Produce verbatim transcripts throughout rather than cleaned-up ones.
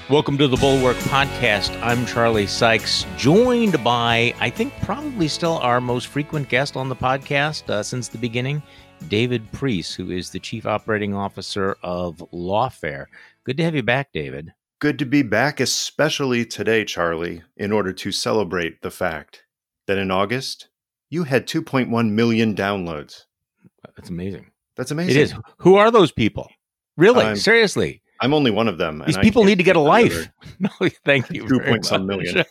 Welcome to the Bulwark Podcast. I'm Charlie Sykes, joined by, I think, probably still our most frequent guest on the podcast uh, since the beginning, David Priess, who is the Chief Operating Officer of Lawfare. Good to have you back, David. Good to be back, especially today, Charlie, in order to celebrate the fact that in August, you had two point one million downloads. That's amazing. That's amazing. It is. Who are those people? Really? Um, Seriously? I'm only one of them. These people need to get a life. No, thank you. Two very point some much. million.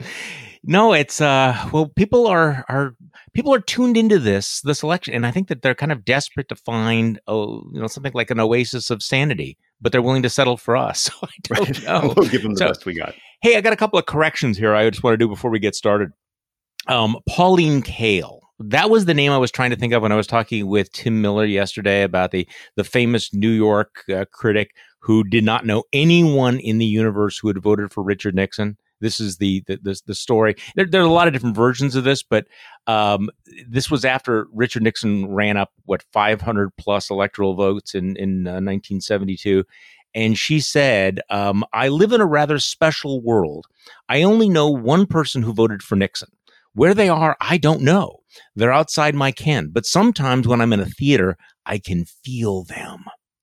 No, it's uh well, people are are people are tuned into this this election, and I think that they're kind of desperate to find oh you know something like an oasis of sanity, but they're willing to settle for us. So I don't Right. know. We'll give them the So, best we got. Hey, I got a couple of corrections here. I just want to do before we get started. Um, Pauline Kael. That was the name I was trying to think of when I was talking with Tim Miller yesterday about the the famous New York uh, critic who did not know anyone in the universe who had voted for Richard Nixon. This is the the the, the story. There, there are a lot of different versions of this, but um, this was after Richard Nixon ran up what five hundred plus electoral votes in in uh, nineteen seventy-two. And she said, um, I live in a rather special world. I only know one person who voted for Nixon. Where they are, I don't know. They're outside my ken. But sometimes when I'm in a theater, I can feel them.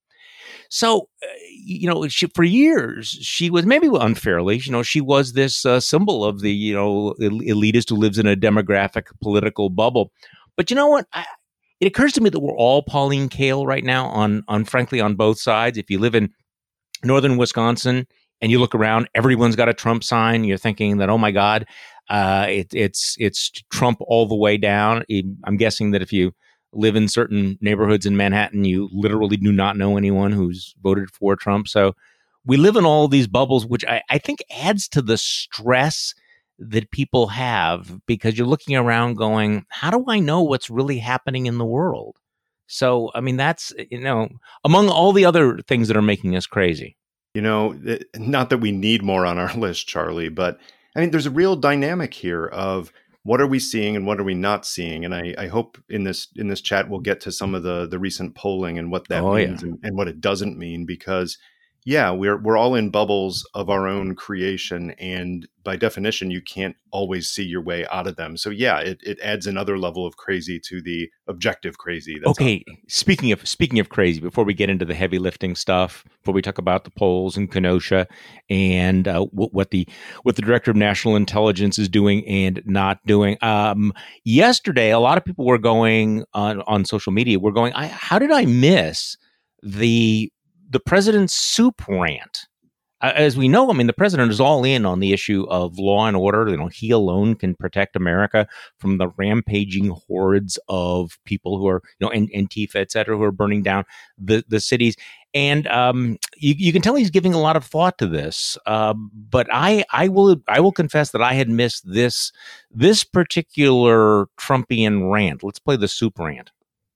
So, uh, you know, she, for years, she was maybe unfairly, you know, she was this uh, symbol of the, you know, el- elitist who lives in a demographic political bubble. But you know what? I, it occurs to me that we're all Pauline Kael right now on, on frankly, on both sides. If you live in northern Wisconsin and you look around, everyone's got a Trump sign. You're thinking that, oh, my God, uh, it, it's it's Trump all the way down. I'm guessing that if you live in certain neighborhoods in Manhattan, you literally do not know anyone who's voted for Trump. So we live in all these bubbles, which I, I think adds to the stress that people have because you're looking around going, how do I know what's really happening in the world? So, I mean, that's, you know, among all the other things that are making us crazy. You know, it- not that we need more on our list, Charlie, but I mean, there's a real dynamic here of what are we seeing and what are we not seeing? And I, I hope in this in this chat we'll get to some of the the recent polling and what that Oh, means yeah. and, and what it doesn't mean, because yeah, we're we're all in bubbles of our own creation, and by definition, you can't always see your way out of them. So yeah, it, it adds another level of crazy to the objective crazy. That's Okay, speaking of speaking of crazy, before we get into the heavy lifting stuff, before we talk about the polls in Kenosha and uh, what, what the what the director of national intelligence is doing and not doing, um, yesterday a lot of people were going on on social media. Were going, I, how did I miss the the president's soup rant? As we know, I mean, the president is all in on the issue of law and order. You know, he alone can protect America from the rampaging hordes of people who are, you know, Antifa, et cetera, who are burning down the, the cities. And um, you, you can tell he's giving a lot of thought to this. Uh, but I, I will, I will confess that I had missed this, this particular Trumpian rant. Let's play the soup rant.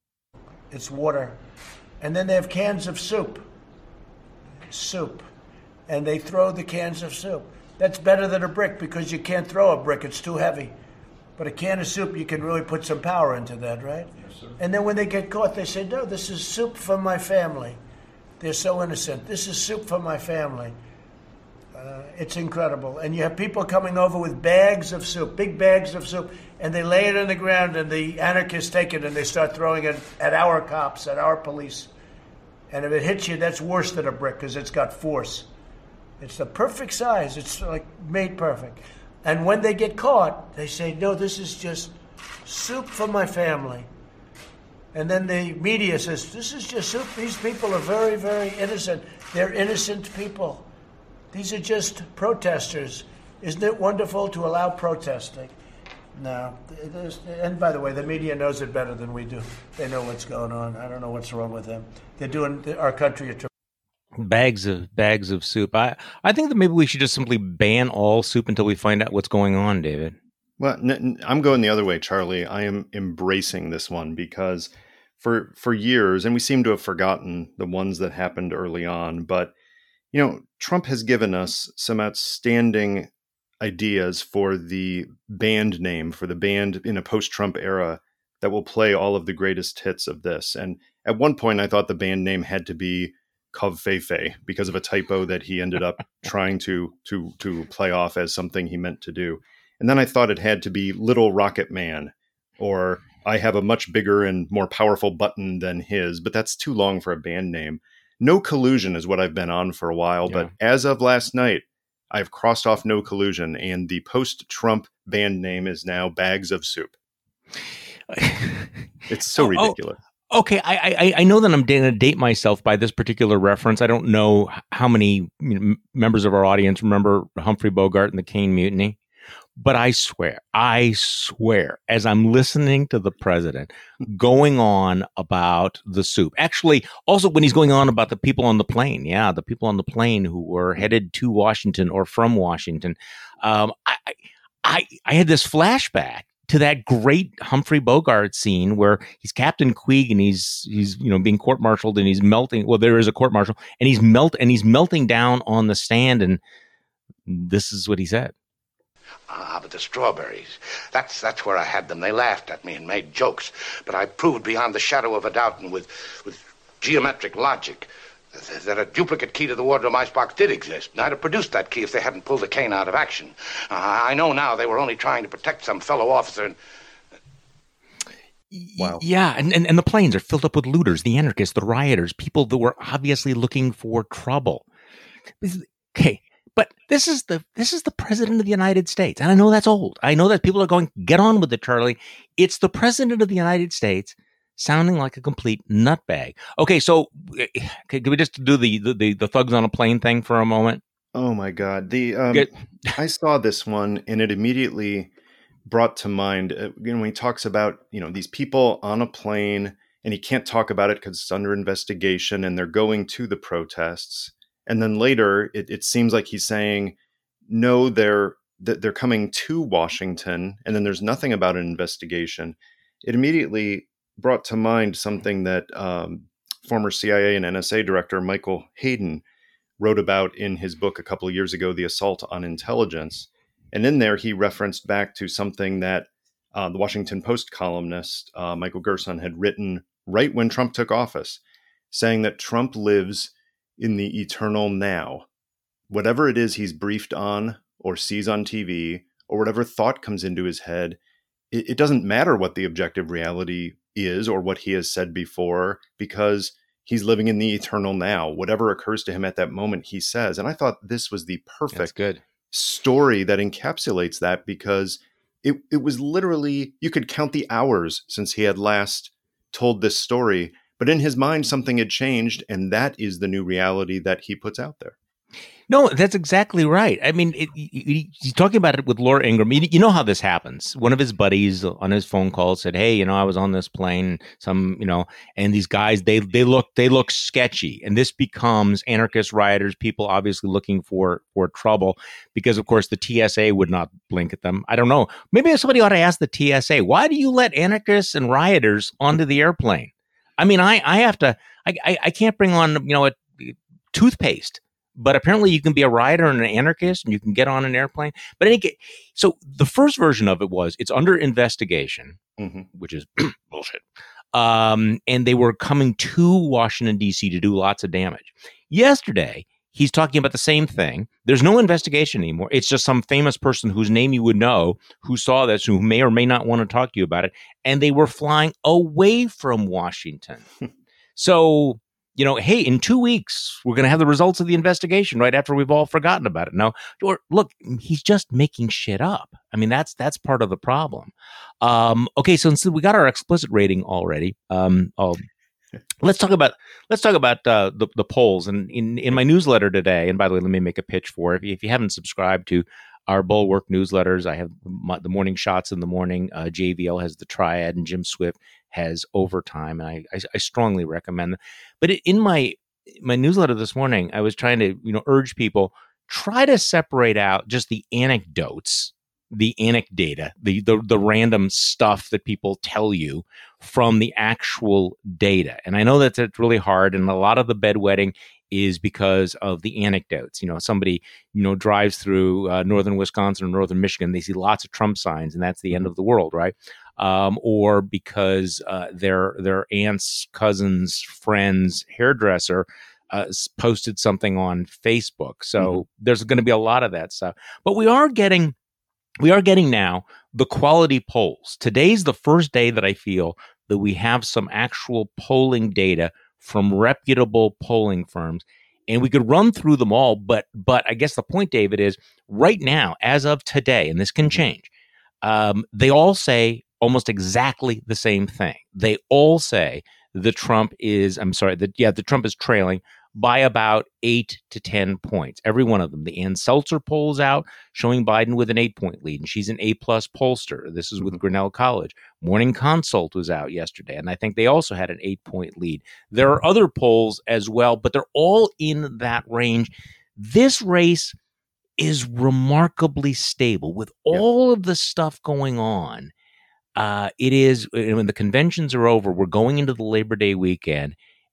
It's water, and then they have cans of soup. Soup. And they throw the cans of soup. That's better than a brick because you can't throw a brick. It's too heavy. But a can of soup, you can really put some power into that, right? Yes, sir. And then when they get caught, they say, no, this is soup for my family. They're so innocent. This is soup for my family. Uh, it's incredible. And you have people coming over with bags of soup, big bags of soup, and they lay it on the ground, and the anarchists take it, and they start throwing it at our cops, at our police. And if it hits you, that's worse than a brick because it's got force. It's the perfect size. It's like made perfect. And when they get caught, they say, no, this is just soup for my family. And then the media says, this is just soup. These people are very, very innocent. They're innocent people. These are just protesters. Isn't it wonderful to allow protesting? No. And by the way, the media knows it better than we do. They know what's going on. I don't know what's wrong with them. They're doing our country a tremendous Bags of bags of soup. I, I think that maybe we should just simply ban all soup until we find out what's going on, David. Well, n- n- I'm going the other way, Charlie. I am embracing this one because for for years, and we seem to have forgotten the ones that happened early on, but you know, Trump has given us some outstanding ideas for the band name for the band in a post-Trump era that will play all of the greatest hits of this. And at one point, I thought the band name had to be Covfefe because of a typo that he ended up trying to to to play off as something he meant to do. And then I thought it had to be Little Rocket Man, or I have a much bigger and more powerful button than his, but that's too long for a band name. No Collusion is what I've been on for a while, Yeah. but as of last night, I've crossed off No Collusion, and the post-Trump band name is now Bags of Soup. It's so Oh, oh. ridiculous. Okay, I, I I know that I'm going to date myself by this particular reference. I don't know how many you know, members of our audience remember Humphrey Bogart and the Caine Mutiny, but I swear, I swear, as I'm listening to the president going on about the soup, actually, also when he's going on about the people on the plane, yeah, the people on the plane who were headed to Washington or from Washington, um, I, I I had this flashback to that great Humphrey Bogart scene where he's Captain Queeg and he's he's you know being court-martialed and he's melting. Well, there is a court-martial and he's melt and he's melting down on the stand, and this is what he said. Ah, but the strawberries, that's that's where I had them. They laughed at me and made jokes, but I proved beyond the shadow of a doubt and with with geometric logic th- that a duplicate key to the wardrobe icebox did exist. And I'd have produced that key if they hadn't pulled the cane out of action. Uh, I know now they were only trying to protect some fellow officer. And Wow. Yeah, and, and, and the planes are filled up with looters, the anarchists, the rioters, people that were obviously looking for trouble. Okay, but this is the this is the president of the United States, and I know that's old. I know that people are going, get on with it, Charlie. It's the president of the United States sounding like a complete nutbag. Okay, so can we just do the the, the thugs on a plane thing for a moment? Oh my God. The um, Get- I saw this one and it immediately brought to mind, uh, you know, when he talks about, you know, these people on a plane and he can't talk about it because it's under investigation and they're going to the protests. And then later it, it seems like he's saying, no, they're, th- they're coming to Washington. And then there's nothing about an investigation. It immediately brought to mind something that um, former C I A and N S A director Michael Hayden wrote about in his book a couple of years ago, The Assault on Intelligence. And in there, he referenced back to something that uh, the Washington Post columnist, uh, Michael Gerson, had written right when Trump took office, saying that Trump lives in the eternal now. Whatever it is he's briefed on or sees on T V or whatever thought comes into his head, it, it doesn't matter what the objective reality is or what he has said before, because he's living in the eternal now. Whatever occurs to him at that moment, he says. And I thought this was the perfect That's good. story that encapsulates that, because it, it was literally, you could count the hours since he had last told this story, but in his mind, something had changed. And that is the new reality that he puts out there. No, that's exactly right. I mean, it, he, he's talking about it with Laura Ingraham. You, you know how this happens. One of his buddies on his phone call said, "Hey, you know, I was on this plane. Some, you know, and these guys, they they look they look sketchy." And this becomes anarchist rioters, people obviously looking for for trouble, because of course the T S A would not blink at them. I don't know. Maybe somebody ought to ask the T S A, why do you let anarchists and rioters onto the airplane? I mean, I I have to. I I, I can't bring on you know a toothpaste. But apparently you can be a rioter and an anarchist and you can get on an airplane. But any case, so the first version of it was it's under investigation, Mm-hmm. which is bullshit. Um, and they were coming to Washington, D C to do lots of damage. Yesterday, he's talking about the same thing. There's no investigation anymore. It's just some famous person whose name you would know who saw this, who may or may not want to talk to you about it. And they were flying away from Washington. So... You know, hey, in two weeks, we're going to have the results of the investigation right after we've all forgotten about it. Now, or look, he's just making shit up. I mean, that's that's part of the problem. Um, okay, so since we got our explicit rating already, um, I'll, let's talk about let's talk about uh, the the polls. And in in my newsletter today, and by the way, let me make a pitch for it. If you, if you haven't subscribed to our Bulwark newsletters, I have my, the morning shots in the morning. Uh, J V L has the Triad, and Jim Swift has Overtime, and I, I, I strongly recommend them. But in my my newsletter this morning, I was trying to you know urge people, try to separate out just the anecdotes, the anecdata, the the the random stuff that people tell you from the actual data. And I know that it's really hard, and a lot of the bedwetting is because of the anecdotes. You know, somebody, you know, drives through uh, northern Wisconsin or northern Michigan, they see lots of Trump signs, and that's the end of the world, right? Um, or because uh, their their aunt's cousin's friend's hairdresser uh, s- posted something on Facebook. So Mm-hmm. there's going to be a lot of that stuff. But we are getting, we are getting now the quality polls. Today's the first day that I feel that we have some actual polling data from reputable polling firms. And we could run through them all, but but I guess the point, David, is right now, as of today, and this can change, um, they all say almost exactly the same thing. They all say that Trump is, I'm sorry, that yeah, the Trump is trailing by about eight to ten points. Every one of them. The Ann Seltzer polls out showing Biden with an eight-point lead, and she's an A-plus pollster. This is with Mhm. Grinnell College. Morning Consult was out yesterday, and I think they also had an eight-point lead. There are other polls as well, but they're all in that range. This race is remarkably stable with Yeah. all of the stuff going on. Uh, it is, when the conventions are over, we're going into the Labor Day weekend,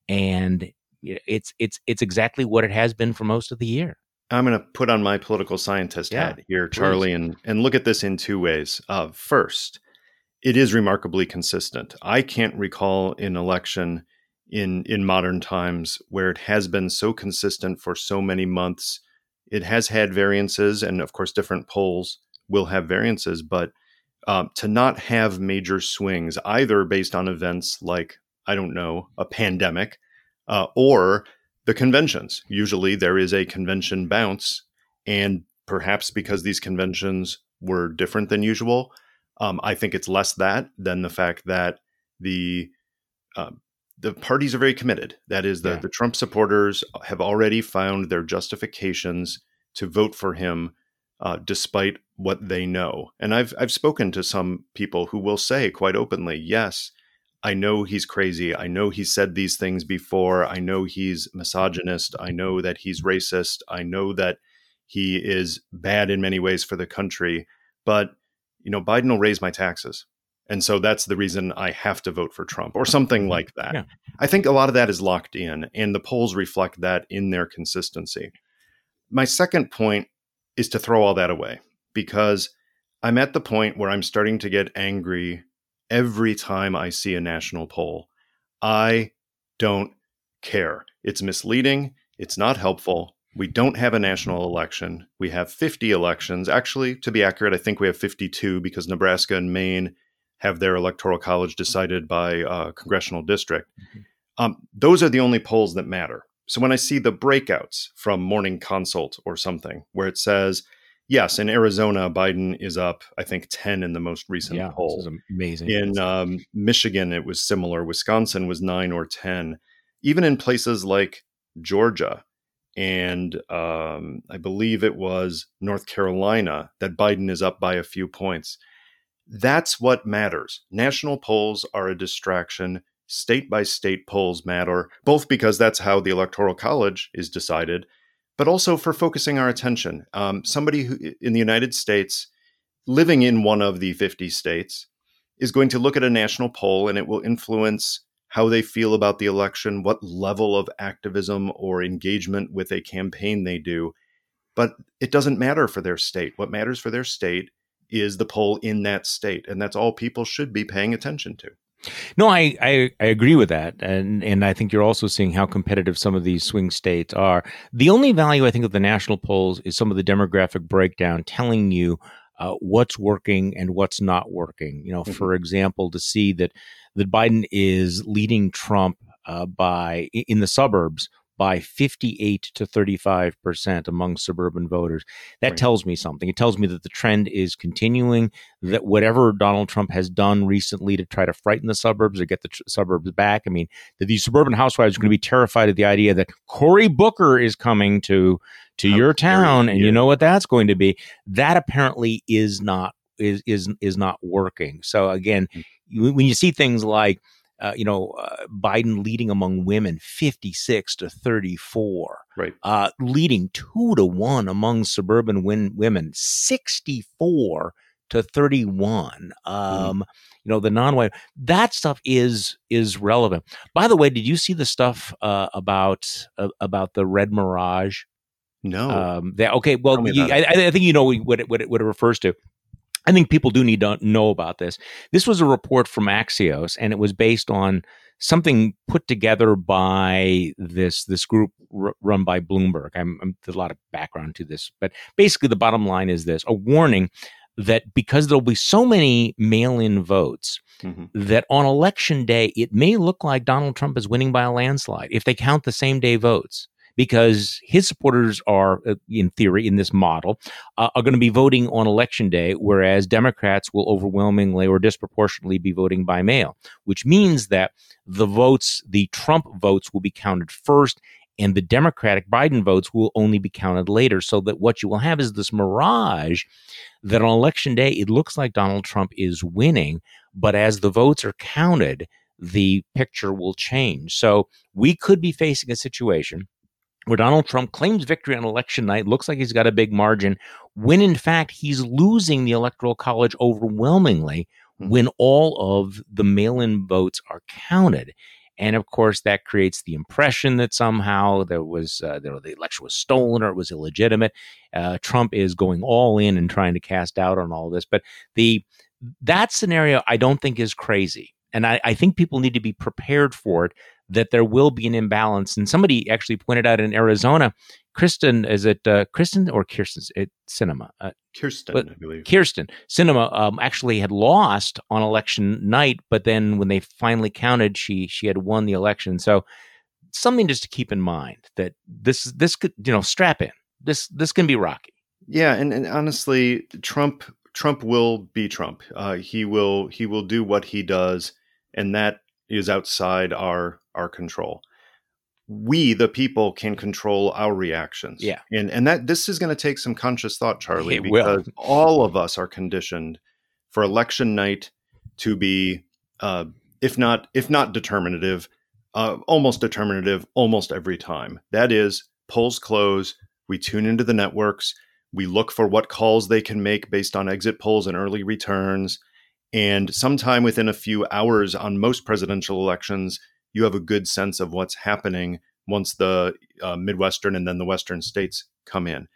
and it's it's it's exactly what it has been for most of the year. I'm going to put on my political scientist Yeah, hat here, please. Charlie, and, and look at this in two ways. Uh, first, it is remarkably consistent. I can't recall an election in in modern times where it has been so consistent for so many months. It has had variances, and of course, different polls will have variances, but um, to not have major swings, either based on events like, I don't know, a pandemic, uh, or the conventions. Usually there is a convention bounce, and perhaps because these conventions were different than usual, um, I think it's less that than the fact that the uh, the parties are very committed. That is, the, Yeah. the Trump supporters have already found their justifications to vote for him, uh, despite what they know. And I've I've spoken to some people who will say quite openly, yes, I know he's crazy. I know he's said these things before. I know he's misogynist. I know that he's racist. I know that he is bad in many ways for the country. But, you know, Biden will raise my taxes. And so that's the reason I have to vote for Trump, or something like that. Yeah. I think a lot of that is locked in, and the polls reflect that in their consistency. My second point is to throw all that away, because I'm at the point where I'm starting to get angry every time I see a national poll. I don't care. It's misleading. It's not helpful. We don't have a national election. We have fifty elections. Actually, to be accurate, I think we have fifty-two, because Nebraska and Maine have their electoral college decided by uh, congressional district. Mm-hmm. Um, those are the only polls that matter. So when I see the breakouts from Morning Consult or something where it says, yes, in Arizona, Biden is up, I think, ten in the most recent Yeah, poll. this is amazing. In um, Michigan, it was similar. Wisconsin was nine or ten. Even in places like Georgia and um, I believe it was North Carolina, that Biden is up by a few points. That's what matters. National polls are a distraction. State by state polls matter, both because that's how the Electoral College is decided, but also for focusing our attention. Um, somebody who in the United States, living in one of the fifty states, is going to look at a national poll, and it will influence how they feel about the election, what level of activism or engagement with a campaign they do. But it doesn't matter for their state. What matters for their state is the poll in that state. And that's all people should be paying attention to. No, I, I, I agree with that. And and I think you're also seeing how competitive some of these swing states are. The only value, I think, of the national polls is some of the demographic breakdown telling you uh, what's working and what's not working. You know, Mm-hmm. for example, to see that, that Biden is leading Trump uh, by in the suburbs by fifty-eight to thirty-five percent among suburban voters. That Right. tells me something. It tells me that the trend is continuing, that whatever Donald Trump has done recently to try to frighten the suburbs or get the tr- suburbs back, I mean, that these suburban housewives are going to be terrified at the idea that Cory Booker is coming to to How your dare town, and you you. know what that's going to be. That apparently is not is is is not working. So again, you, when you see things like Uh, you know, uh, Biden leading among women fifty-six to thirty-four, Right. uh, leading two to one among suburban win- women, sixty-four to thirty-one. Um, Mm-hmm. You know, the non-white, that stuff is is relevant. By the way, did you see the stuff uh, about uh, about the red mirage? No. Um, that, okay, well, Tell me you, about I, I think you know what it, what it, what it refers to. I think people do need to know about this. This was a report from Axios, and it was based on something put together by this this group r- run by Bloomberg. I'm, I'm, there's a lot of background to this, but basically the bottom line is this: a warning that because there'll be so many mail-in votes, mm-hmm. that on election day it may look like Donald Trump is winning by a landslide if they count the same day votes. Because his supporters are, uh, in theory, in this model, uh, are going to be voting on election day, whereas Democrats will overwhelmingly or disproportionately be voting by mail, which means that the votes, the Trump votes, will be counted first, and the Democratic Biden votes will only be counted later. So that what you will have is this mirage that on election day, it looks like Donald Trump is winning, but as the votes are counted, the picture will change. So we could be facing a situation where Donald Trump claims victory on election night, looks like he's got a big margin, when in fact he's losing the Electoral College overwhelmingly mm-hmm. when all of the mail-in votes are counted. And of course, that creates the impression that somehow there was uh, there, the election was stolen or it was illegitimate. Uh, Trump is going all in and trying to cast doubt on all this. But the that scenario, I don't think is crazy. And I, I think people need to be prepared for it, that there will be an imbalance. And somebody actually pointed out in Arizona, Kristen, is it uh, Kristen or Kirsten? It, Sinema. Uh, Kirsten, but, I believe. Kirsten. Sinema um, actually had lost on election night, but then when they finally counted, she she had won the election. So something just to keep in mind that this this could, you know, strap in. This this can be rocky. Yeah, and, and honestly, Trump Trump will be Trump. Uh, he will he will do what he does, and that is outside our our control. We, the people, can control our reactions. Yeah. And and that this is going to take some conscious thought, Charlie, It because will. all of us are conditioned for election night to be, uh, if not if not determinative, uh, almost determinative almost every time. That is, polls close, we tune into the networks, we look for what calls they can make based on exit polls and early returns. And sometime within a few hours on most presidential elections, you have a good sense of what's happening once the uh, Midwestern and then the Western states come in.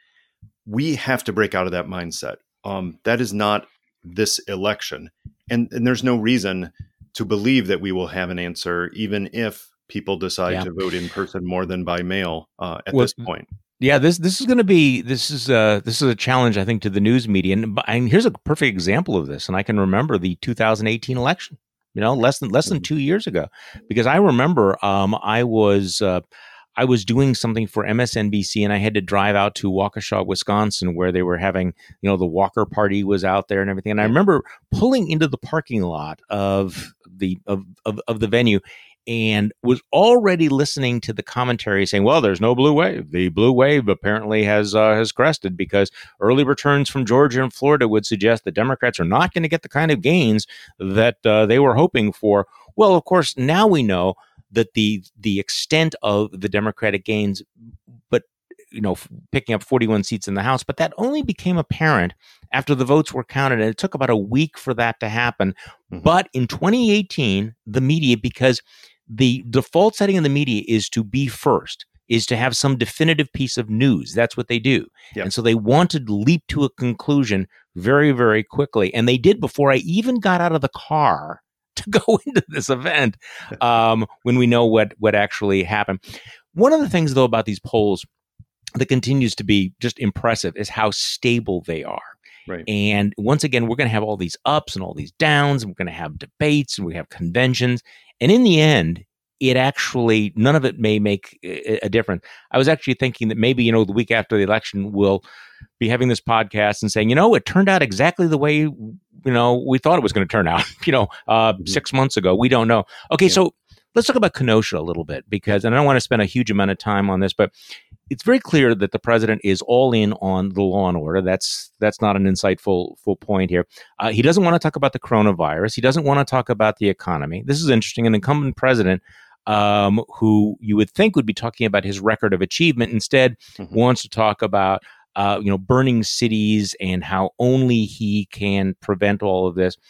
We have to break out of that mindset. Um, that is not this election. And, and there's no reason to believe that we will have an answer, even if people decide yeah. to vote in person more than by mail uh, at well, this point. Yeah, this this is going to be this is uh this is a challenge, I think, to the news media, and, and here's a perfect example of this. And I can remember the two thousand eighteen election, you know, less than less than two years ago, because I remember um I was uh, I was doing something for M S N B C, and I had to drive out to Waukesha, Wisconsin, where they were having, you know, the Walker Party was out there and everything. And I remember pulling into the parking lot of the of of, of the venue, and was already listening to the commentary saying, well, there's no blue wave. The blue wave apparently has uh, has crested because early returns from Georgia and Florida would suggest that Democrats are not going to get the kind of gains that uh, they were hoping for. Well, of course, now we know that the the extent of the Democratic gains, but, you know, picking up forty-one seats in the House, but that only became apparent after the votes were counted. And it took about a week for that to happen. Mm-hmm. But in twenty eighteen, the media, because the default setting in the media is to be first, is to have some definitive piece of news. That's what they do. Yep. And so they wanted to leap to a conclusion very, very quickly. And they did before I even got out of the car to go into this event, um, when we know what, what actually happened. One of the things, though, about these polls that continues to be just impressive is how stable they are. Right. And once again, we're going to have all these ups and all these downs, and we're going to have debates and we have conventions. And in the end, it actually, none of it may make a, a difference. I was actually thinking that maybe, you know, the week after the election, we'll be having this podcast and saying, you know, it turned out exactly the way, you know, we thought it was going to turn out, you know, uh, mm-hmm. six months ago. We don't know. Okay, yeah. So let's talk about Kenosha a little bit, because, and I don't want to spend a huge amount of time on this, but it's very clear that the president is all in on the law and order. That's that's not an insightful full point here. Uh, he doesn't want to talk about the coronavirus. He doesn't want to talk about the economy. This is interesting. An incumbent president um, who you would think would be talking about his record of achievement instead mm-hmm. wants to talk about uh, you know burning cities and how only he can prevent all of this.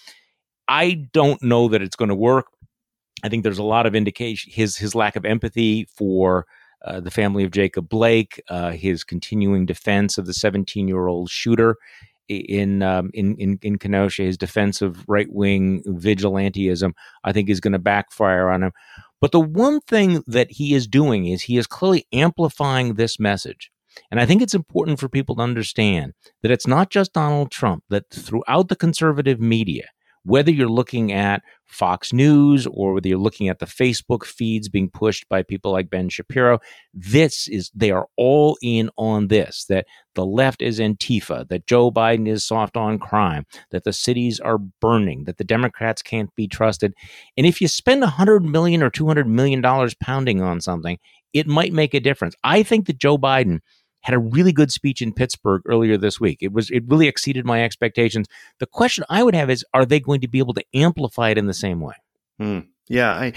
I don't know that it's going to work. I think there's a lot of indication his his lack of empathy for Uh, the family of Jacob Blake, uh, his continuing defense of the seventeen-year-old shooter, in um, in in in Kenosha, his defense of right wing vigilantism, I think is going to backfire on him. But the one thing that he is doing is he is clearly amplifying this message. And I think it's important for people to understand that it's not just Donald Trump, that throughout the conservative media, whether you're looking at Fox News or whether you're looking at the Facebook feeds being pushed by people like Ben Shapiro, this is, they are all in on this, that the left is Antifa, that Joe Biden is soft on crime, that the cities are burning, that the Democrats can't be trusted. And if you spend one hundred million dollars or two hundred million dollars pounding on something, it might make a difference. I think that Joe Biden had a really good speech in Pittsburgh earlier this week. It was it really exceeded my expectations. The question I would have is, are they going to be able to amplify it in the same way? Hmm. Yeah, I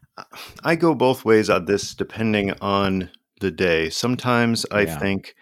I go both ways on this depending on the day. Sometimes I Yeah. think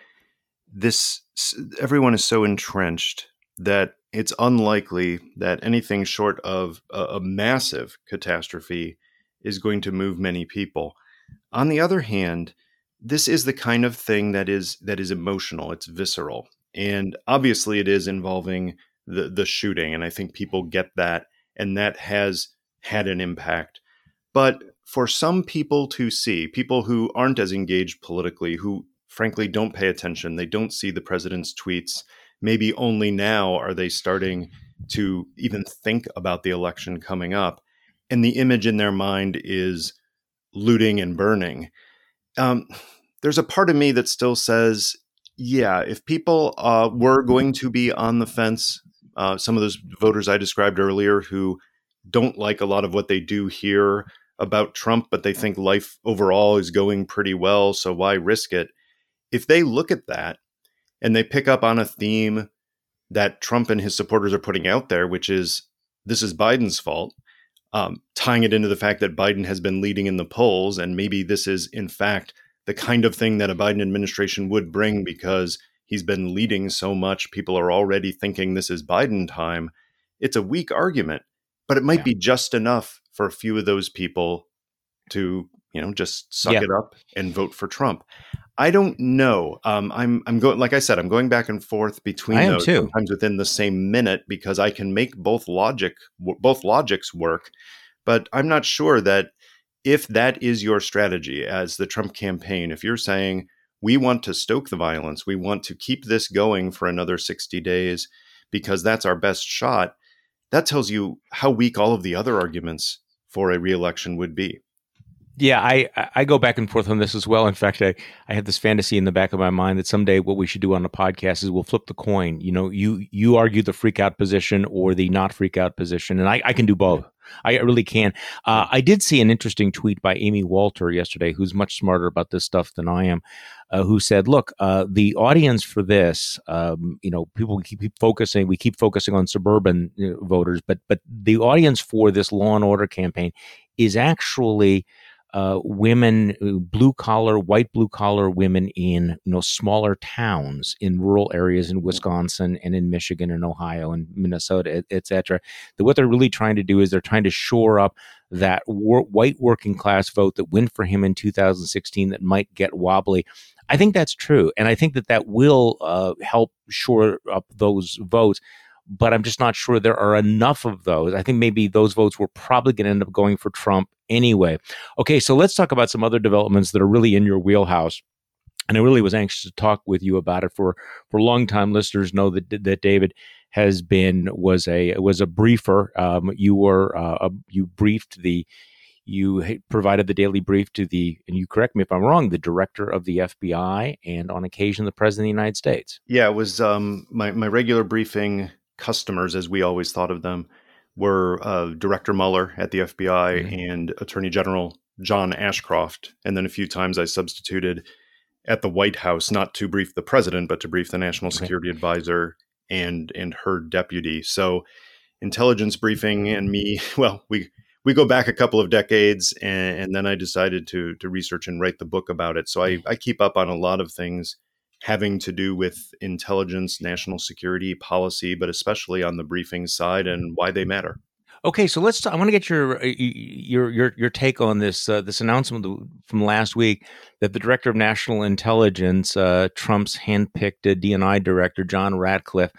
this everyone is so entrenched that it's unlikely that anything short of a, a massive catastrophe is going to move many people. On the other hand, this is the kind of thing that is that is emotional. It's visceral, and obviously, it is involving the the shooting. And I think people get that, and that has had an impact. But for some people to see, people who aren't as engaged politically, who frankly don't pay attention, they don't see the president's tweets. Maybe only now are they starting to even think about the election coming up, and the image in their mind is looting and burning. Um, there's a part of me that still says, yeah, if people uh, were going to be on the fence, uh, some of those voters I described earlier who don't like a lot of what they do hear about Trump, but they think life overall is going pretty well, so why risk it? If they look at that and they pick up on a theme that Trump and his supporters are putting out there, which is this is Biden's fault, um, tying it into the fact that Biden has been leading in the polls, and maybe this is, in fact, the kind of thing that a Biden administration would bring because he's been leading so much. People are already thinking this is Biden time. It's a weak argument, but it might Yeah. be just enough for a few of those people to, you know, just suck Yeah. it up and vote for Trump. I don't know. Um, I'm I'm going, like I said, I'm going back and forth between I am those, too. sometimes within the same minute, because I can make both logic, both logics work. But I'm not sure that if that is your strategy as the Trump campaign, if you're saying we want to stoke the violence, we want to keep this going for another sixty days because that's our best shot, that tells you how weak all of the other arguments for a reelection would be. Yeah, I, I go back and forth on this as well. In fact, I, I had this fantasy in the back of my mind that someday what we should do on the podcast is we'll flip the coin. You know, you you argue the freak out position or the not freak out position, and I, I can do both. I really can. Uh, I did see an interesting tweet by Amy Walter yesterday, who's much smarter about this stuff than I am, uh, who said, look, uh, the audience for this, um, you know, people keep, keep focusing, we keep focusing on suburban you know, voters, but but the audience for this law and order campaign is actually Uh, women, blue collar, white blue collar women in you know smaller towns in rural areas in Wisconsin and in Michigan and Ohio and Minnesota, et cetera. That what they're really trying to do is they're trying to shore up that wor- white working class vote that went for him in two thousand sixteen that might get wobbly. I think that's true, and I think that that will uh, help shore up those votes. But I'm just not sure there are enough of those. I think maybe those votes were probably going to end up going for Trump anyway. Okay, so let's talk about some other developments that are really in your wheelhouse. And I really was anxious to talk with you about it. For for longtime listeners know that that David has been was a was a briefer. Um, you were uh, a, you briefed the you provided the daily brief to the, and you correct me if I'm wrong, the director of the F B I and on occasion the president of the United States. Yeah, it was um, my my regular briefing customers, as we always thought of them, were uh, Director Mueller at the F B I mm-hmm. and Attorney General John Ashcroft. And then a few times I substituted at the White House, not to brief the president, but to brief the National Okay. Security Advisor and and her deputy. So intelligence briefing and me, well, we we go back a couple of decades, and, and then I decided to to research and write the book about it. So I, I keep up on a lot of things having to do with intelligence, national security, policy, but especially on the briefing side and why they matter. Okay, so let's. Talk, I want to get your your your your take on this uh, this announcement from last week that the Director of National Intelligence, uh, Trump's handpicked uh, D and I director, John Ratcliffe,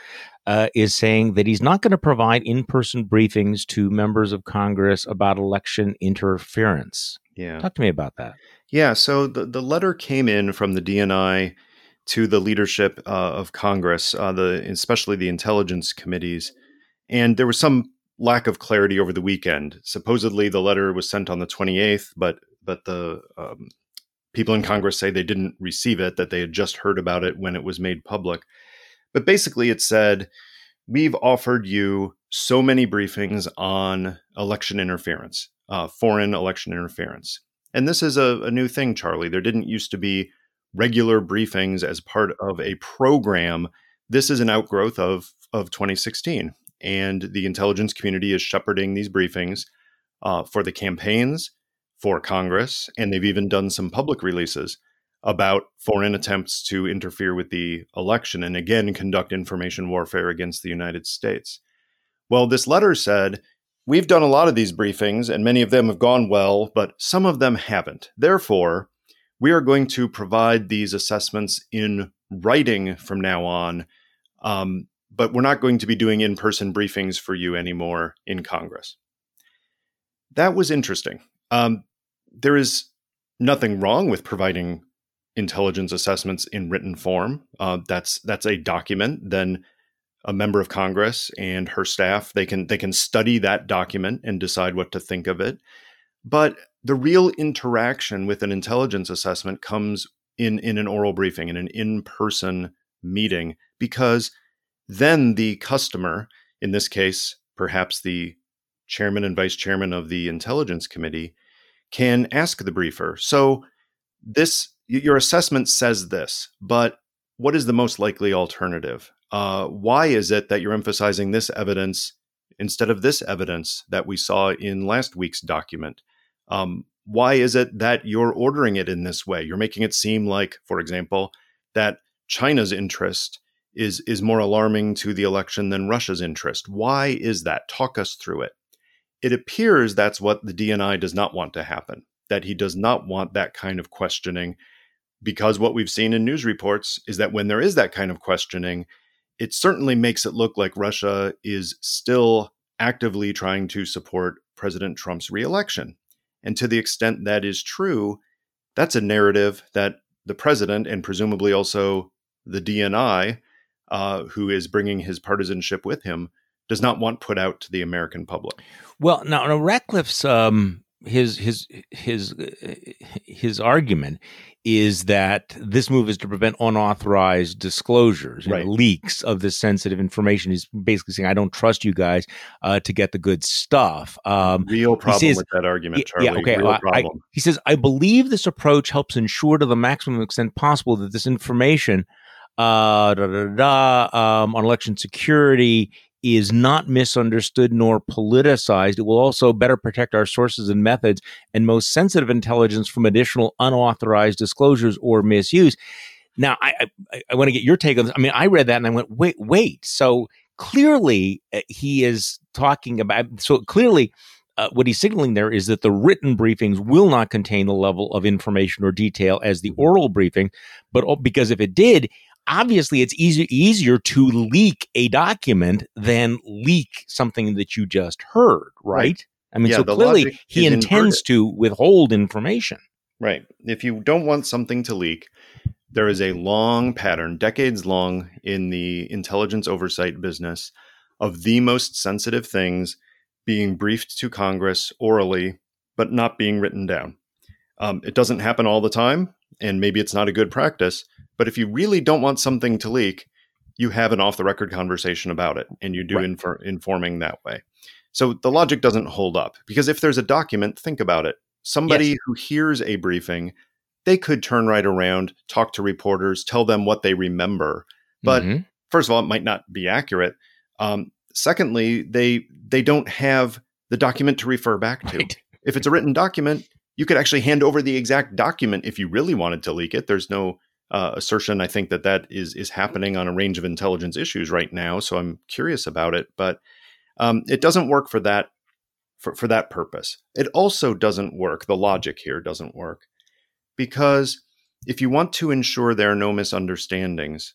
uh, is saying that he's not going to provide in-person briefings to members of Congress about election interference. Yeah. Talk to me about that. Yeah. So the, the letter came in from the D N I to the leadership uh, of Congress, uh, the especially the intelligence committees. And there was some lack of clarity over the weekend. Supposedly the letter was sent on the twenty-eighth, but but the um, people in Congress say they didn't receive it, that they had just heard about it when it was made public. But basically it said, we've offered you so many briefings on election interference, uh, foreign election interference. And this is a, a new thing, Charlie. There didn't used to be regular briefings as part of a program. This is an outgrowth of, of twenty sixteen. And the intelligence community is shepherding these briefings uh, for the campaigns, for Congress, and they've even done some public releases about foreign attempts to interfere with the election and again conduct information warfare against the United States. Well, this letter said, we've done a lot of these briefings and many of them have gone well, but some of them haven't. Therefore, we are going to provide these assessments in writing from now on, um, but we're not going to be doing in-person briefings for you anymore in Congress. That was interesting. Um, there is nothing wrong with providing intelligence assessments in written form. Uh, that's that's a document. Then a member of Congress and her staff, they can they can study that document and decide what to think of it. But the real interaction with an intelligence assessment comes in, in an oral briefing, in an in-person meeting, because then the customer, in this case, perhaps the chairman and vice chairman of the Intelligence Committee, can ask the briefer, so this, your assessment says this, but what is the most likely alternative? Uh, why is it that you're emphasizing this evidence instead of this evidence that we saw in last week's document? Um, why is it that you're ordering it in this way? You're making it seem like, for example, that China's interest is, is more alarming to the election than Russia's interest. Why is that? Talk us through it. It appears that's what the D N I does not want to happen, that he does not want that kind of questioning, because what we've seen in news reports is that when there is that kind of questioning, it certainly makes it look like Russia is still actively trying to support President Trump's reelection. And to the extent that is true, that's a narrative that the president and presumably also the D N I, uh, who is bringing his partisanship with him, does not want put out to the American public. Well, now, now Ratcliffe's um, his his his his argument is that this move is to prevent unauthorized disclosures, right. know, leaks of this sensitive information. He's basically saying, "I don't trust you guys uh, to get the good stuff." Um, Real problem says, with that argument, Charlie. Yeah, okay. Real I, problem. I, he says, "I believe this approach helps ensure to the maximum extent possible that this information uh, da, da, da, da, um, on election security is not misunderstood nor politicized. It will also better protect our sources and methods and most sensitive intelligence from additional unauthorized disclosures or misuse." Now, I, I, I want to get your take on this. I mean, I read that and I went, wait, wait. So clearly uh, he is talking about, so clearly uh, what he's signaling there is that the written briefings will not contain the level of information or detail as the oral briefing, but because if it did, obviously, it's easier easier to leak a document than leak something that you just heard, right? right. I mean, yeah, so clearly he intends inverted. to withhold information. Right. If you don't want something to leak, there is a long pattern, decades long, in the intelligence oversight business of the most sensitive things being briefed to Congress orally, but not being written down. Um, it doesn't happen all the time, and maybe it's not a good practice. But if you really don't want something to leak, you have an off-the-record conversation about it, and you do right. infor- informing that way. So the logic doesn't hold up, because if there's a document, think about it. Somebody yes. who hears a briefing, they could turn right around, talk to reporters, tell them what they remember. But mm-hmm. first of all, it might not be accurate. Um, secondly, they they don't have the document to refer back to. Right. If it's a written document, you could actually hand over the exact document if you really wanted to leak it. There's no Uh, assertion, I think that that is is happening on a range of intelligence issues right now. So I'm curious about it, but um, it doesn't work for that for, for that purpose. It also doesn't work. The logic here doesn't work, because if you want to ensure there are no misunderstandings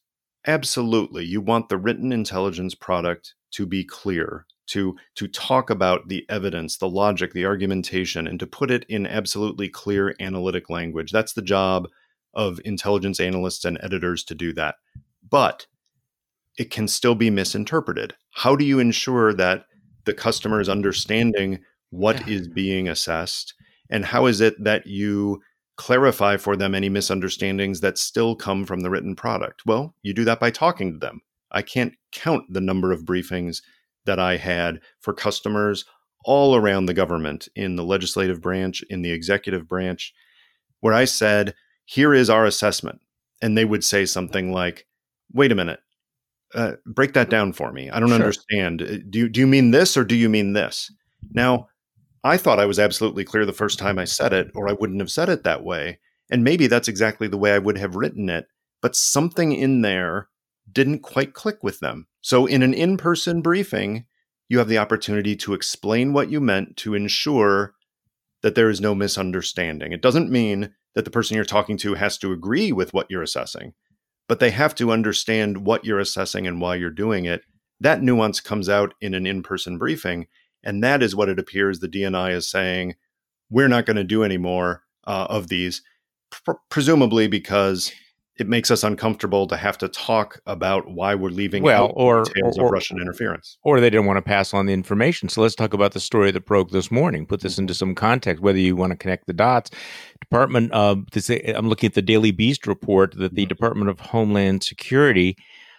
Absolutely. You want the written intelligence product to be clear, to, to talk about the evidence, the logic, the argumentation, and to put it in absolutely clear analytic language. That's the job of intelligence analysts and editors to do that. But it can still be misinterpreted. How do you ensure that the customer is understanding what yeah. is being assessed? And how is it that you clarify for them any misunderstandings that still come from the written product? Well, you do that by talking to them. I can't count the number of briefings that I had for customers all around the government, in the legislative branch, in the executive branch, where I said, here is our assessment. And they would say something like, wait a minute, uh, break that down for me. I don't sure. understand. Do you, do you mean this or do you mean this? Now, I thought I was absolutely clear the first time I said it, or I wouldn't have said it that way. And maybe that's exactly the way I would have written it. But something in there didn't quite click with them. So in an in-person briefing, you have the opportunity to explain what you meant to ensure that there is no misunderstanding. It doesn't mean that the person you're talking to has to agree with what you're assessing, but they have to understand what you're assessing and why you're doing it. That nuance comes out in an in-person briefing. And that is what it appears the D N I is saying, we're not going to do any more uh, of these, pr- presumably because it makes us uncomfortable to have to talk about why we're leaving well, out or, details or, of Russian interference. Or they didn't want to pass on the information. So let's talk about the story that broke this morning. Put this into some context, whether you want to connect the dots. Department of, I'm looking at the Daily Beast report that the Department of Homeland Security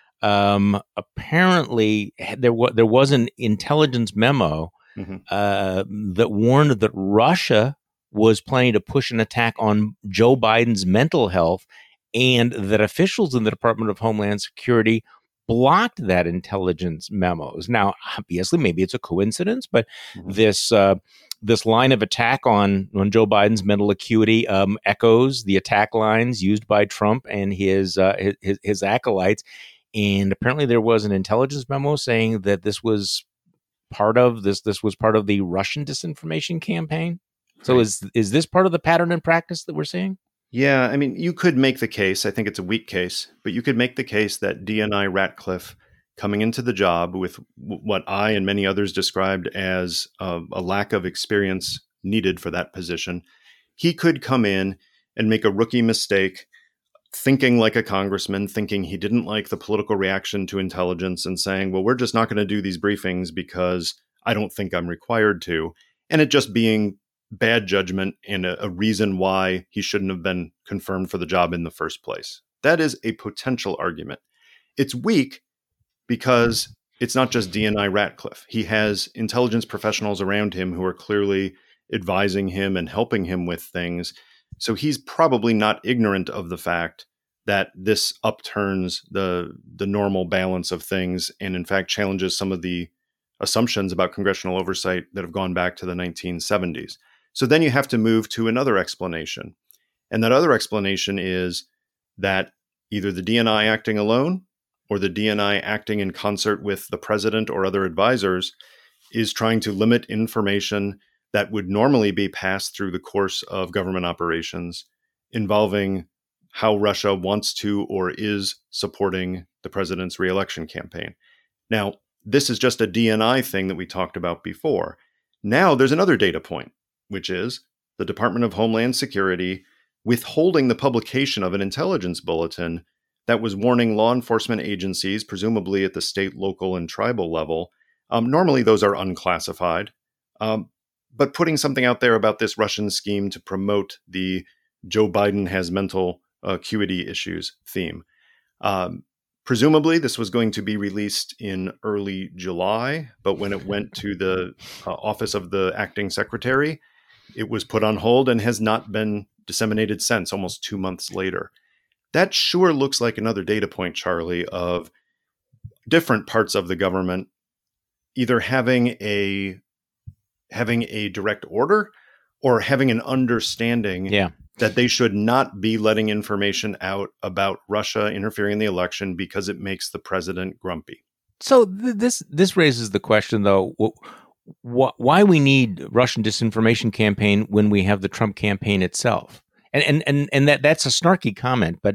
Um, apparently, there was there was an intelligence memo mm-hmm. uh, that warned that Russia was planning to push an attack on Joe Biden's mental health, and that officials in the Department of Homeland Security blocked that intelligence memos. Now, obviously, maybe it's a coincidence, but mm-hmm. this uh, this line of attack on on Joe Biden's mental acuity um, echoes the attack lines used by Trump and his uh, his, his acolytes. And apparently there was an intelligence memo saying that this was part of this this was part of the Russian disinformation campaign. So right. is is this part of the pattern and practice that we're seeing? Yeah, I mean, you could make the case, I think it's a weak case, but you could make the case that D N I Ratcliffe coming into the job with w- what I and many others described as a, a lack of experience needed for that position, he could come in and make a rookie mistake, thinking like a congressman, thinking he didn't like the political reaction to intelligence and saying, well, we're just not going to do these briefings because I don't think I'm required to. And it just being bad judgment and a, a reason why he shouldn't have been confirmed for the job in the first place. That is a potential argument. It's weak because it's not just D N I Ratcliffe. He has intelligence professionals around him who are clearly advising him and helping him with things. So he's probably not ignorant of the fact that this upturns the the normal balance of things and in fact challenges some of the assumptions about congressional oversight that have gone back to the nineteen seventies. So then you have to move to another explanation. And that other explanation is that either the D N I acting alone or the D N I acting in concert with the president or other advisors is trying to limit information that would normally be passed through the course of government operations involving how Russia wants to or is supporting the president's reelection campaign. Now, this is just a D N I thing that we talked about before. Now there's another data point, which is the Department of Homeland Security withholding the publication of an intelligence bulletin that was warning law enforcement agencies, presumably at the state, local, and tribal level. Um, normally, those are unclassified. Um, But putting something out there about this Russian scheme to promote the Joe Biden has mental acuity issues theme. Um, presumably, this was going to be released in early July, but when it went to the uh, office of the acting secretary, it was put on hold and has not been disseminated since, almost two months later. That sure looks like another data point, Charlie, of different parts of the government either having a having a direct order or having an understanding yeah. that they should not be letting information out about Russia interfering in the election because it makes the president grumpy. So th- this this raises the question, though, wh- why we need Russian disinformation campaign when we have the Trump campaign itself? And and and and that that's a snarky comment, but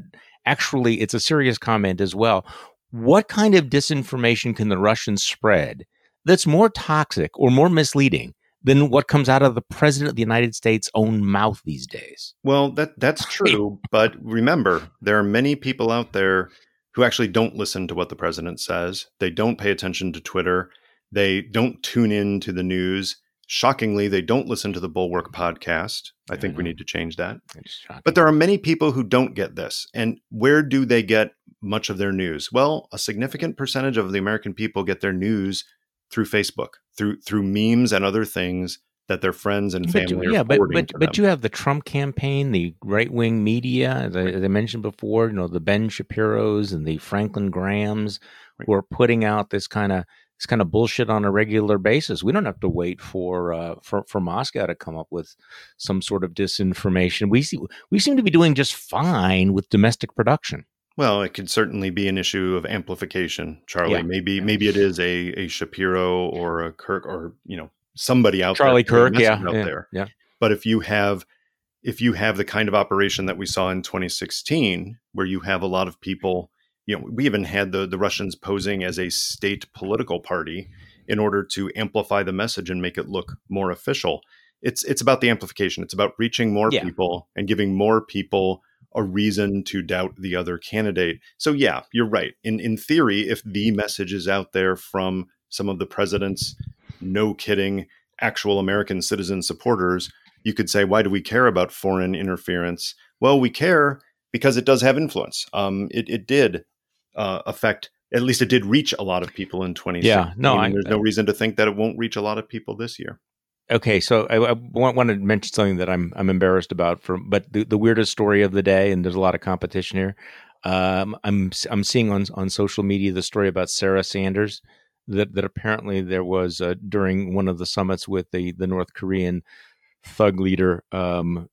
actually, it's a serious comment as well. What kind of disinformation can the Russians spread that's more toxic or more misleading than what comes out of the president of the United States' own mouth these days? Well, that that's true. But remember, there are many people out there who actually don't listen to what the president says. They don't pay attention to Twitter. They don't tune in to the news. Shockingly, they don't listen to the Bulwark podcast. I think I we need to change that. Shocking. But there are many people who don't get this. And where do they get much of their news? Well, a significant percentage of the American people get their news through Facebook, through through memes and other things that their friends and family but, are yeah, but forwarding but to but them. you have the Trump campaign, the right wing media, as I, as I mentioned before. You know, the Ben Shapiro's and the Franklin Grahams, Right. who are putting out this kind of this kind of bullshit on a regular basis. We don't have to wait for uh, for for Moscow to come up with some sort of disinformation. We see we seem to be doing just fine with domestic production. Well, it could certainly be an issue of amplification, Charlie. Yeah. Maybe maybe it is a, a Shapiro or a Kirk or, you know, somebody out Charlie there, Kirk, yeah, out yeah, there. yeah. But if you have if you have the kind of operation that we saw in twenty sixteen, where you have a lot of people, you know, we even had the, the Russians posing as a state political party in order to amplify the message and make it look more official. It's it's about the amplification. It's about reaching more Yeah. people and giving more people a reason to doubt the other candidate. So yeah, you're right. In in theory, if the message is out there from some of the president's no kidding actual American citizen supporters, you could say, why do we care about foreign interference? Well, we care because it does have influence. Um, it, it did uh, affect, at least it did reach a lot of people in twenty sixteen. Yeah, no, I- and there's no reason to think that it won't reach a lot of people this year. Okay, so I, I want, want to mention something that I'm I'm embarrassed about. For but the, the weirdest story of the day, and there's a lot of competition here. Um, I'm I'm seeing on on social media the story about Sarah Sanders, that that apparently there was uh, during one of the summits with the the North Korean thug leader, um,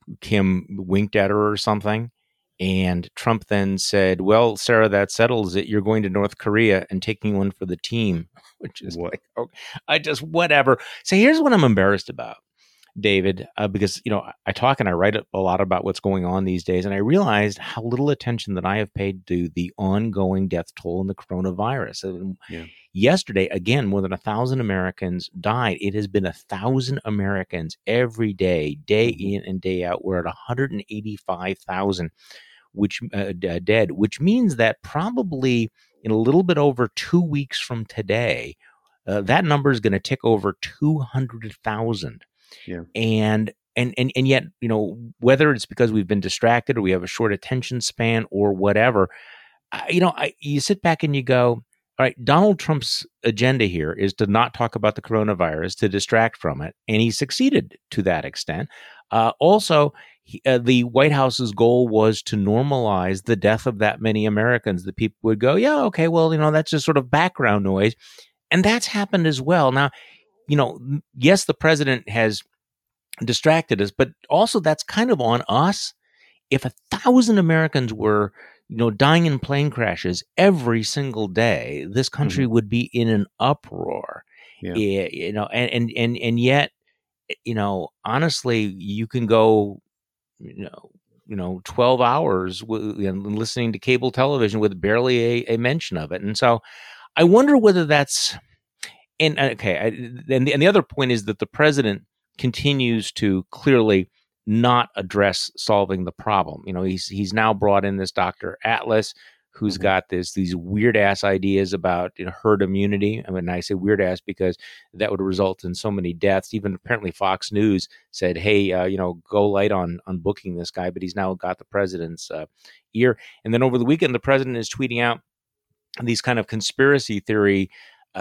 Kim winked at her or something, and Trump then said, "Well, Sarah, that settles it. You're going to North Korea and taking one for the team." Which is What? like, oh, I just whatever. So here's what I'm embarrassed about, David, uh, because you know I, I talk and I write a lot about what's going on these days, and I realized how little attention that I have paid to the ongoing death toll in the coronavirus. And Yeah. yesterday, again, more than a thousand Americans died. It has been a thousand Americans every day, day in and day out. We're at one hundred eighty-five thousand, which uh, d- dead, which means that probably in a little bit over two weeks from today, uh, that number is going to tick over two hundred thousand. Yeah. And, and, and, and yet, you know, whether it's because we've been distracted or we have a short attention span or whatever, I, you know, I, you sit back and you go, all right, Donald Trump's agenda here is to not talk about the coronavirus, to distract from it. And he succeeded to that extent. Uh, also, he, uh, the White House's goal was to normalize the death of that many Americans. That people would go, yeah, okay, well, you know, that's just sort of background noise. And that's happened as well. Now, you know, yes, the president has distracted us, but also that's kind of on us. If a thousand Americans were, you know, dying in plane crashes every single day, this country Mhm. would be in an uproar. Yeah. Eh, you know, and, and and and yet, you know, honestly, you can go, you know, you know, twelve hours w- you know, listening to cable television with barely a, a mention of it, and so I wonder whether that's. And okay, I, and the, and the other point is that the president continues to clearly not address solving the problem. You know, he's he's now brought in this Doctor Atlas, who's Mhm. got this these weird ass ideas about, you know, herd immunity. I mean, I say weird ass because that would result in so many deaths. Even apparently Fox News said, "Hey, uh, you know, go light on on booking this guy," but he's now got the president's uh, ear. And then over the weekend, the president is tweeting out these kind of conspiracy theory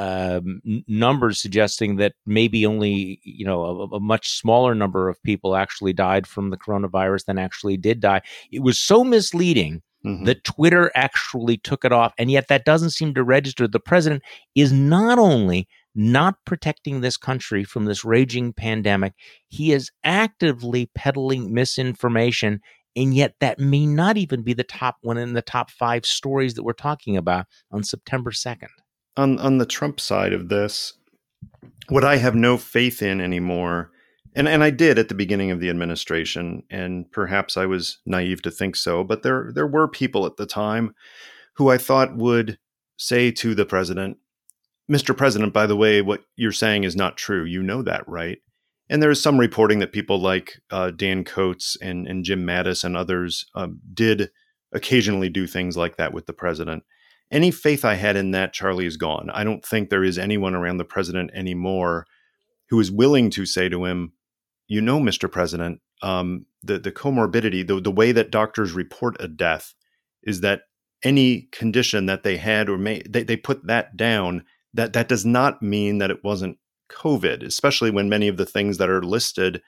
um, n- numbers suggesting that maybe only, you know, a, a much smaller number of people actually died from the coronavirus than actually did die. It was so misleading Mhm. that Twitter actually took it off. And yet that doesn't seem to register. The president is not only not protecting this country from this raging pandemic, he is actively peddling misinformation. And yet that may not even be the top one in the top five stories that we're talking about on September second. On on the Trump side of this, what I have no faith in anymore, And and I did at the beginning of the administration, and perhaps I was naive to think so, but there there were people at the time who I thought would say to the president, Mister President, by the way, what you're saying is not true. You know that, right? And there is some reporting that people like uh, Dan Coates and, and Jim Mattis and others um, did occasionally do things like that with the president. Any faith I had in that, Charlie, is gone. I don't think there is anyone around the president anymore who is willing to say to him, you know, Mister President, um, the, the comorbidity, the, the way that doctors report a death is that any condition that they had or may, they, they put that down. That that does not mean that it wasn't COVID, especially when many of the things that are listed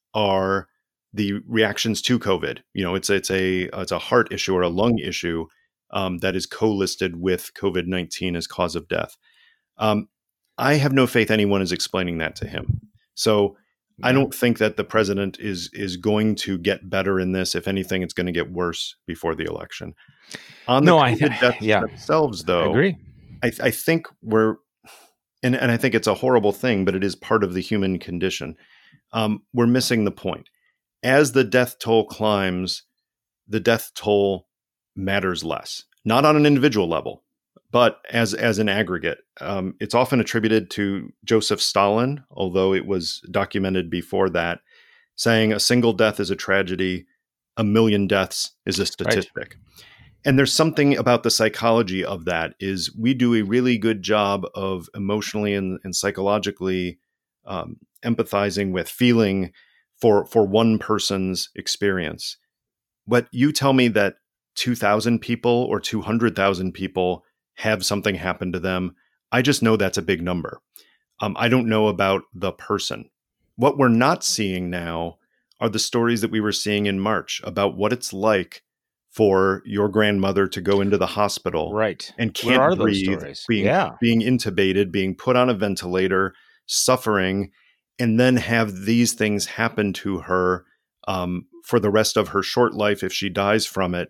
are the reactions to COVID. You know, it's it's a it's a heart issue or a lung issue um, that is co-listed with COVID nineteen as cause of death. Um, I have no faith anyone is explaining that to him. So yeah. I don't think that the president is is going to get better in this. If anything, it's going to get worse before the election. On the no, COVID I th- deaths yeah. themselves, though, I agree. I, I think we're, and, and I think it's a horrible thing, but it is part of the human condition. Um, we're missing the point. As the death toll climbs, the death toll matters less, not on an individual level, but as as an aggregate. Um, it's often attributed to Joseph Stalin, although it was documented before that, saying a single death is a tragedy, a million deaths is a statistic. Right. And there's something about the psychology of that is we do a really good job of emotionally and, and psychologically um, empathizing with, feeling for for one person's experience. But you tell me that two thousand people or two hundred thousand people have something happen to them. I just know that's a big number. Um, I don't know about the person. What we're not seeing now are the stories that we were seeing in March about what it's like for your grandmother to go into the hospital, right, and can't Where are breathe, those stories? being yeah. being intubated, being put on a ventilator, suffering, and then have these things happen to her um, for the rest of her short life if she dies from it,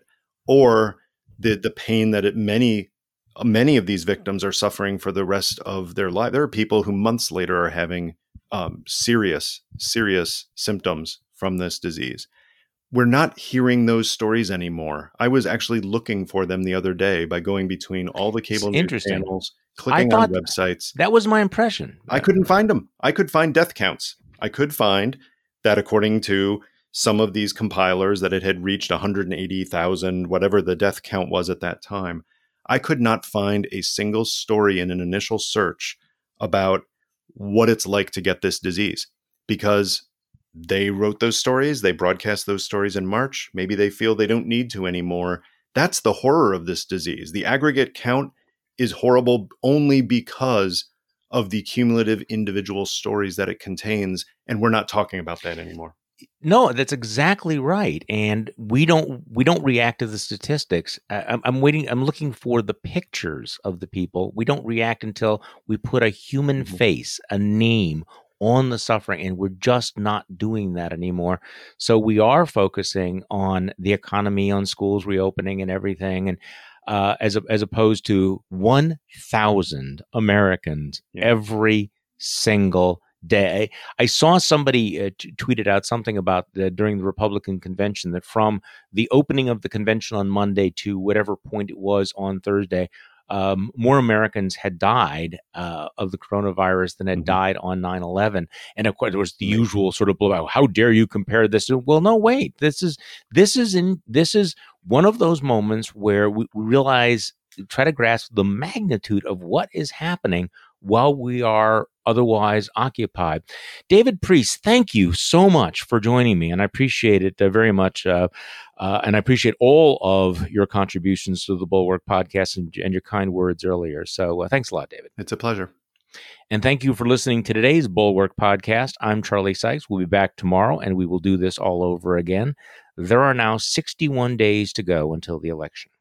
or the the pain that it, many many of these victims are suffering for the rest of their life. There are people who months later are having um, serious serious symptoms from this disease. We're not hearing those stories anymore. I was actually looking for them the other day by going between all the cable news channels, clicking on websites. That was my impression. I couldn't find them. I could find death counts. I could find that according to some of these compilers that it had reached one hundred eighty thousand, whatever the death count was at that time. I could not find a single story in an initial search about what it's like to get this disease, because they wrote those stories, they broadcast those stories in March. Maybe they feel they don't need to anymore. That's the horror of this disease. The aggregate count is horrible only because of the cumulative individual stories that it contains, and we're not talking about that anymore. No, that's exactly right. And we don't we don't react to the statistics. I, I'm, I'm waiting. I'm looking for the pictures of the people. We don't react until we put a human mm-hmm. face, a name on the suffering, and we're just not doing that anymore. So we are focusing on the economy, on schools reopening and everything, and uh, as a, as opposed to one thousand Americans yeah. every single day. I saw somebody uh, t- tweeted out something about the, during the Republican convention that from the opening of the convention on Monday to whatever point it was on Thursday, Um, more Americans had died uh, of the coronavirus than had mm-hmm. died on nine eleven. And of course, there was the mm-hmm. usual sort of blowout. How dare you compare this to, well, no, wait, this is, this is in, this is one of those moments where we realize, try to grasp the magnitude of what is happening while we are otherwise occupied. David Priess, thank you so much for joining me, and I appreciate it uh, very much. Uh, uh, and I appreciate all of your contributions to the Bulwark podcast and, and your kind words earlier. So uh, thanks a lot, David. It's a pleasure. And thank you for listening to today's Bulwark podcast. I'm Charlie Sykes. We'll be back tomorrow, and we will do this all over again. There are now sixty-one days to go until the election.